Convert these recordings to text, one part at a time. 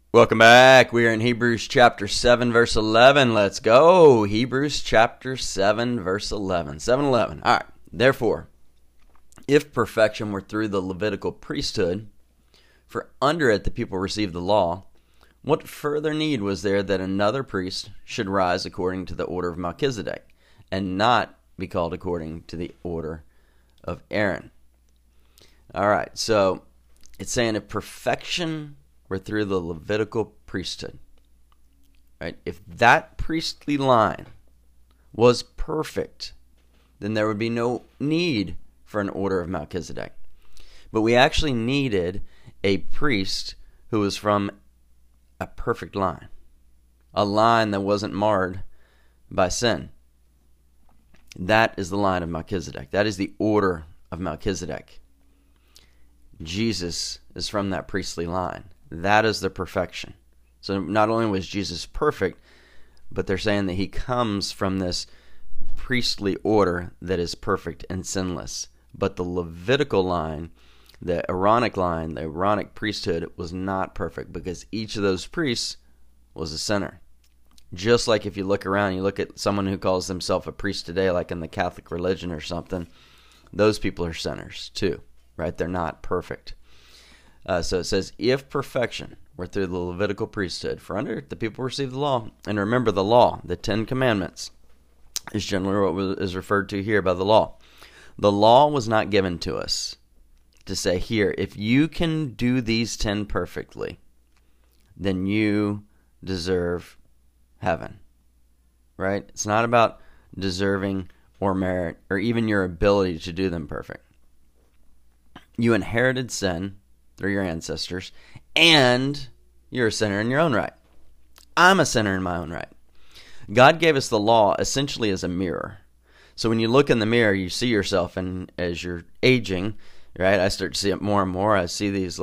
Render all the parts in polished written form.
Welcome back. We are in Hebrews chapter 7, verse 11. Let's go. Hebrews chapter 7, verse 11. 7:11. All right. Therefore, if perfection were through the Levitical priesthood, for under it the people received the law, what further need was there that another priest should rise according to the order of Melchizedek, and not be called according to the order of Aaron? All right. So it's saying if perfection were through the Levitical priesthood, right? If that priestly line was perfect, then there would be no need for an order of Melchizedek. But we actually needed a priest who was from a perfect line, a line that wasn't marred by sin. That is the line of Melchizedek. That is the order of Melchizedek. Jesus is from that priestly line. That is the perfection. So not only was Jesus perfect, but they're saying that he comes from this priestly order that is perfect and sinless. But the Levitical line, the Aaronic line, the Aaronic priesthood was not perfect because each of those priests was a sinner. Just like if you look around, you look at someone who calls themselves a priest today, like in the Catholic religion or something, those people are sinners too, right? They're not perfect. So it says, if perfection were through the Levitical priesthood, for under it the people received the law. And remember, the law, the 10 Commandments, is generally what is referred to here by the law. The law was not given to us to say, here, if you can do these 10 perfectly, then you deserve heaven, right? It's not about deserving or merit or even your ability to do them perfect. You inherited sin through your ancestors, and you're a sinner in your own right. I'm a sinner in my own right. God gave us the law essentially as a mirror. So when you look in the mirror, you see yourself, and as you're aging, right, I start to see it more and more. I see these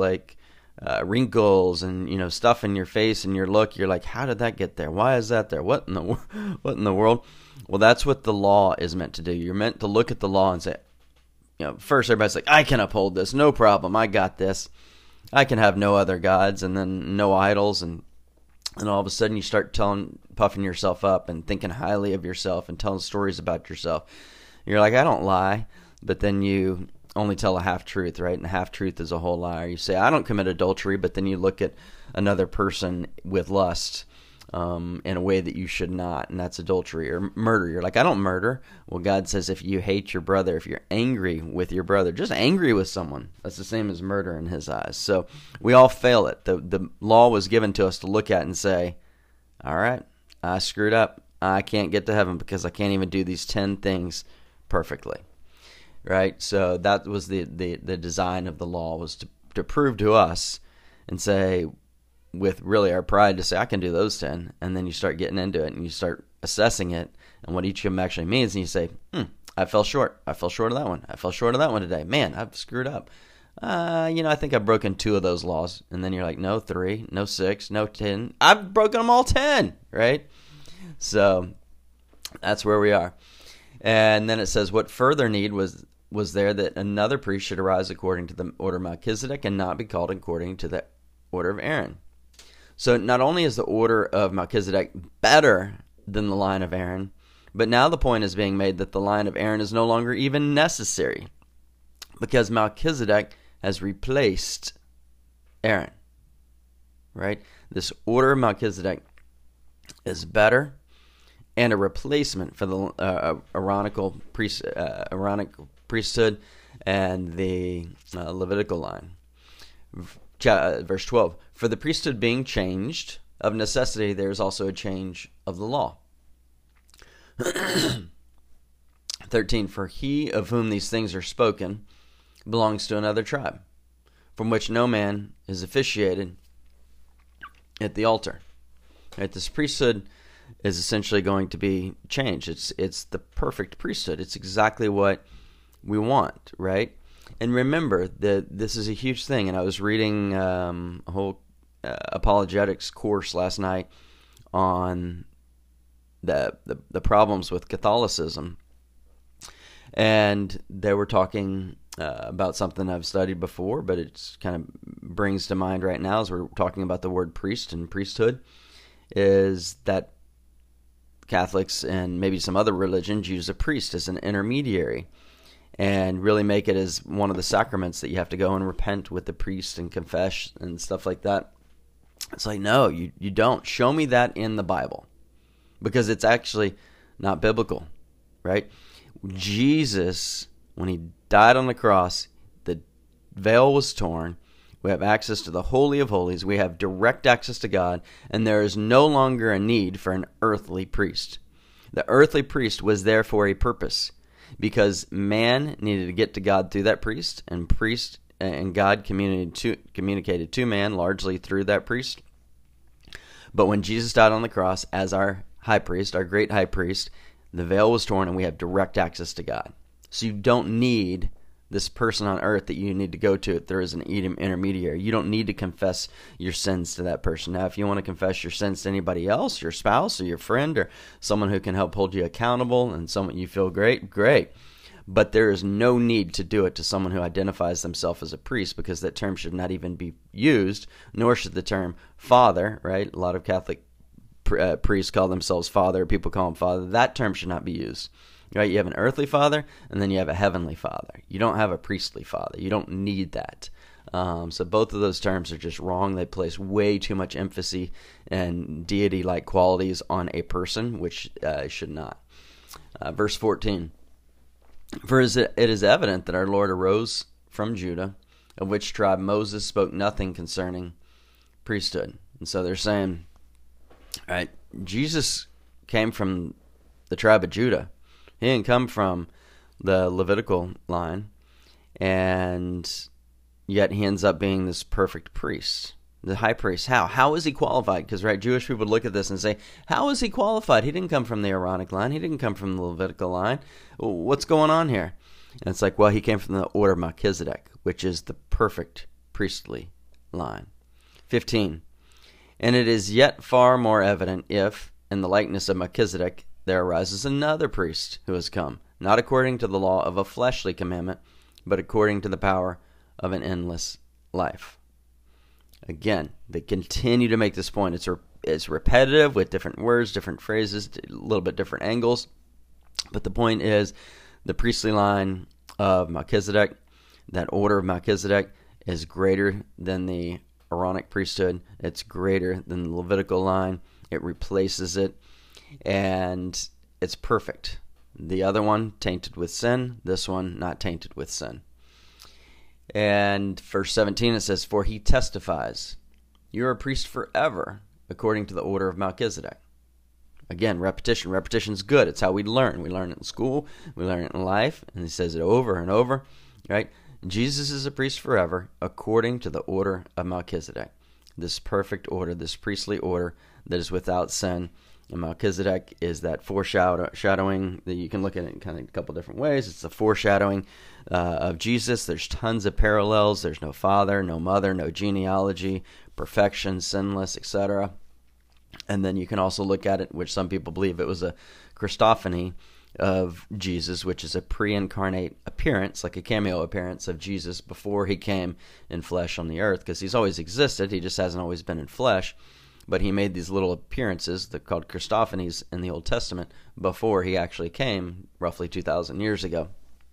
wrinkles and stuff in your face and your look. You're like, how did that get there? Why is that there? What in the world? Well, that's what the law is meant to do. You're meant to look at the law and say, first everybody's like, I can uphold this, no problem, I got this. I can have no other gods, and then no idols, and all of a sudden you start puffing yourself up and thinking highly of yourself and telling stories about yourself. You're like, I don't lie, but then you only tell a half-truth, right? And a half-truth is a whole lie. Or you say, I don't commit adultery, but then you look at another person with lust in a way that you should not, and that's adultery. Or murder. You're like, I don't murder. Well, God says if you hate your brother, if you're angry with your brother, just angry with someone, that's the same as murder in his eyes. So we all fail it. The law was given to us to look at and say, all right, I screwed up. I can't get to heaven because I can't even do these 10 things perfectly. Right? So that was the design of the law, was to prove to us and say, with really our pride, to say, I can do those 10. And then you start getting into it and you start assessing it and what each of them actually means. And you say, I fell short. I fell short of that one. I fell short of that one today. Man, I've screwed up. I think I've broken 2 of those laws. And then you're like, no 3, no 6, no 10. I've broken them all 10, right? So that's where we are. And then it says, what further need was there that another priest should arise according to the order of Melchizedek and not be called according to the order of Aaron? So not only is the order of Melchizedek better than the line of Aaron, but now the point is being made that the line of Aaron is no longer even necessary because Melchizedek has replaced Aaron, right? This order of Melchizedek is better and a replacement for the Aaronic priesthood and the Levitical line. Verse 12, for the priesthood being changed, of necessity there is also a change of the law. 13, for he of whom these things are spoken belongs to another tribe, from which no man is officiated at the altar. Right, this priesthood is essentially going to be changed. It's the perfect priesthood. It's exactly what we want, right? And remember that this is a huge thing. And I was reading a whole apologetics course last night on the problems with Catholicism. And they were talking about something I've studied before, but it's kind of brings to mind right now as we're talking about the word priest and priesthood is that Catholics and maybe some other religions use a priest as an intermediary and really make it as one of the sacraments that you have to go and repent with the priest and confess and stuff like that. It's like, no, you don't. Show me that in the Bible, because it's actually not biblical, right? Jesus, when he died on the cross, the veil was torn. We have access to the Holy of Holies. We have direct access to God, and there is no longer a need for an earthly priest. The earthly priest was there for a purpose, because man needed to get to God through that priest, and God communicated to man largely through that priest. But when Jesus died on the cross as our high priest, our great high priest, the veil was torn and we have direct access to God. So you don't need this person on earth that you need to go to if there is an intermediary. You don't need to confess your sins to that person. Now, if you want to confess your sins to anybody else, your spouse or your friend or someone who can help hold you accountable and someone you feel great. But there is no need to do it to someone who identifies themselves as a priest, because that term should not even be used, nor should the term father, right? A lot of Catholic priests call themselves father. People call him father. That term should not be used, right? You have an earthly father, and then you have a heavenly father. You don't have a priestly father. You don't need that. So both of those terms are just wrong. They place way too much emphasis and deity-like qualities on a person, which should not. Verse 14. For it is evident that our Lord arose from Judah, of which tribe Moses spoke nothing concerning priesthood. And so they're saying, all right, Jesus came from the tribe of Judah. He didn't come from the Levitical line, and yet he ends up being this perfect priest, the high priest. How is he qualified? Because, right, Jewish people would look at this and say, how is he qualified? He didn't come from the Aaronic line. He didn't come from the Levitical line. What's going on here? And it's like, well, he came from the order of Melchizedek, which is the perfect priestly line. 15. And it is yet far more evident if, in the likeness of Melchizedek, there arises another priest who has come, not according to the law of a fleshly commandment, but according to the power of an endless life. Again, they continue to make this point. It's repetitive with different words, different phrases, a little bit different angles. But the point is, the priestly line of Melchizedek, that order of Melchizedek, is greater than the Aaronic priesthood. It's greater than the Levitical line. It replaces it, and it's perfect. The other one, tainted with sin. This one, not tainted with sin. And verse 17, it says, for he testifies, you are a priest forever, according to the order of Melchizedek. Again, repetition. Repetition is good. It's how we learn. We learn it in school. We learn it in life. And he says it over and over, right? Jesus is a priest forever, according to the order of Melchizedek. This perfect order, this priestly order that is without sin. And Melchizedek is that foreshadowing that you can look at it in kind of a couple different ways. It's the foreshadowing of Jesus. There's tons of parallels. There's no father, no mother, no genealogy, perfection, sinless, etc. And then you can also look at it, which some people believe it was a Christophany of Jesus, which is a pre-incarnate appearance, like a cameo appearance of Jesus before he came in flesh on the earth, because he's always existed. He just hasn't always been in flesh. But he made these little appearances, they're called Christophanies in the Old Testament, before he actually came, roughly 2,000 years ago.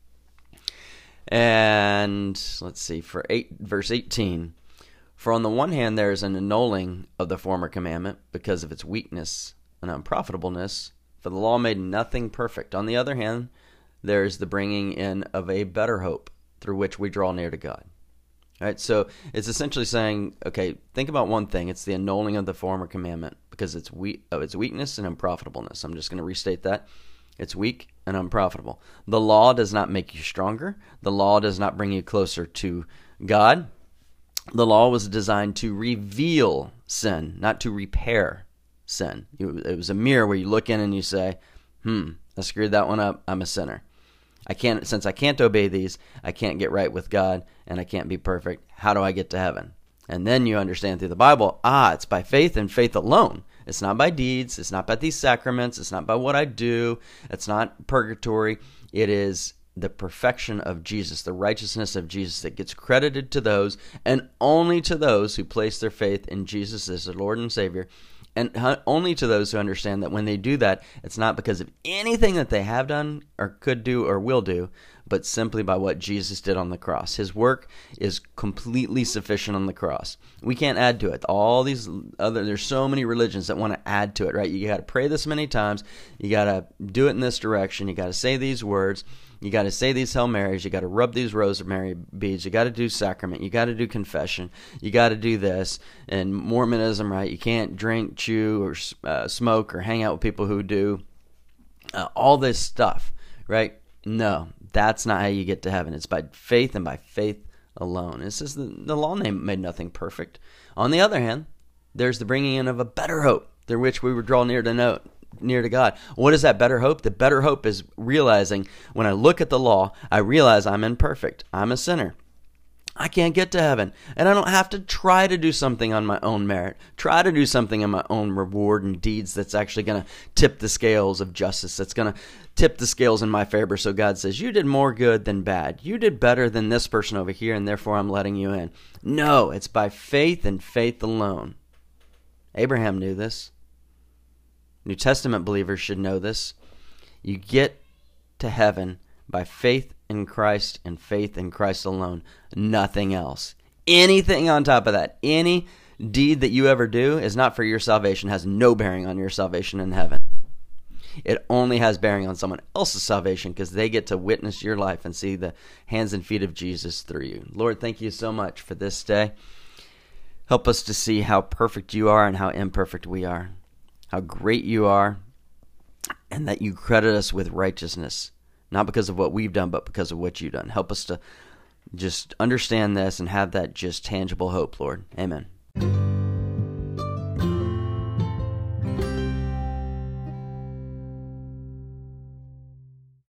And let's see, verse 18. For on the one hand there is an annulling of the former commandment because of its weakness and unprofitableness, for the law made nothing perfect. On the other hand, there is the bringing in of a better hope through which we draw near to God. All right, so it's essentially saying, okay, think about one thing. It's the annulling of the former commandment because of its weakness and unprofitableness. I'm just going to restate that. It's weak and unprofitable. The law does not make you stronger. The law does not bring you closer to God. The law was designed to reveal sin, not to repair sin. It was a mirror where you look in and you say, I screwed that one up. I'm a sinner. Since I can't obey these, I can't get right with God, and I can't be perfect. How do I get to heaven? And then you understand through the Bible, it's by faith and faith alone. It's not by deeds. It's not by these sacraments. It's not by what I do. It's not purgatory. It is the perfection of Jesus, the righteousness of Jesus that gets credited to those and only to those who place their faith in Jesus as their Lord and Savior, and only to those who understand that when they do that, it's not because of anything that they have done or could do or will do, but simply by what Jesus did on the cross. His work is completely sufficient on the cross. We can't add to it. All these there's so many religions that want to add to it, right? You got to pray this many times. You got to do it in this direction. You got to say these words. You got to say these Hail Marys. You got to rub these rosary beads. You got to do sacrament. You got to do confession. You got to do this. And Mormonism, right? You can't drink, chew, or smoke, or hang out with people who do. All this stuff, right? No, that's not how you get to heaven. It's by faith and by faith alone. It says the law made nothing perfect. On the other hand, there's the bringing in of a better hope, through which we would draw near to God. What is that better hope? The better hope is realizing when I look at the law, I realize I'm imperfect. I'm a sinner. I can't get to heaven, and I don't have to try to do something on my own merit, try to do something in my own reward and deeds that's actually going to tip the scales of justice, that's going to tip the scales in my favor. So God says, you did more good than bad. You did better than this person over here, and therefore I'm letting you in. No, it's by faith and faith alone. Abraham knew this. New Testament believers should know this. You get to heaven by faith in Christ and faith in Christ alone. Nothing else. Anything on top of that, any deed that you ever do is not for your salvation, has no bearing on your salvation in heaven. It only has bearing on someone else's salvation because they get to witness your life and see the hands and feet of Jesus through you. Lord, thank you so much for this day. Help us to see how perfect you are and how imperfect we are. How great you are, and that you credit us with righteousness, not because of what we've done, but because of what you've done. Help us to just understand this and have that just tangible hope, Lord. Amen.